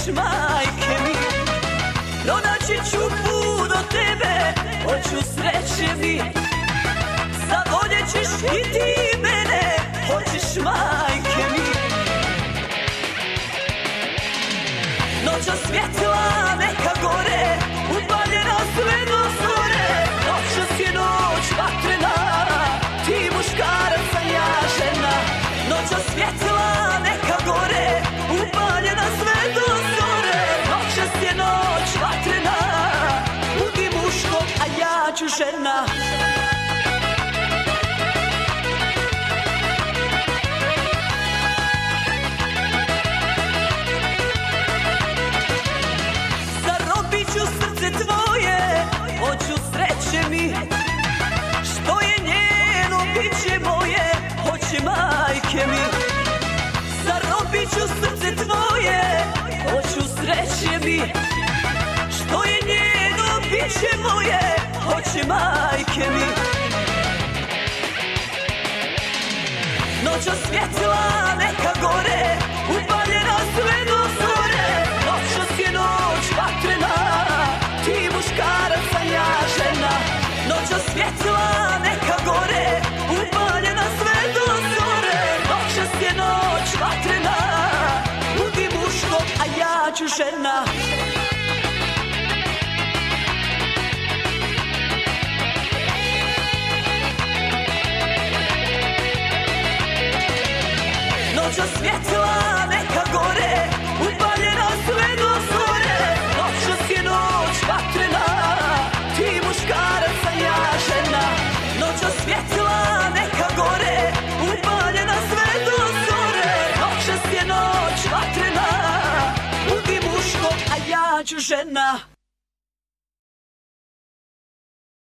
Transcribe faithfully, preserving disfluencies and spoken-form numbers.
majke mi. Pronaći ću put do tebe, hoću sreće mi. Zavoljet ćeš i ti mene, hoćeš majke mi. Noća svjetla neka gore, upaljena sve do zore. Noćas je noć vatrena, ti muškarac a ja žena. Noća svjetla neka gore, upaljena sve do zore. Noćas je noć vatrena, budi muško a ja ću žena. Hoću sreće mi, što je njeno biće moje, hoće majke mi. Zarobit ću srce tvoje, hoću sreće mi, što je njeno biće moje, hoće majke mi. Noća svjetla neka gore, upaljena sve do zore. Noćas je noć vatrena, ti muškarac a ja žena. Noća svjetla neka gore, upaljena sve do zore. Noćas je noć vatrena, budi muško a ja ću žena. Noća svjetla neka gore, upaljena sve do zore. Noćas je noć vatrena, ti muškarac a ja žena. Noća svjetla neka gore, upaljena sve do zore. Noćas je noć vatrena, budi muško a ja ću žena.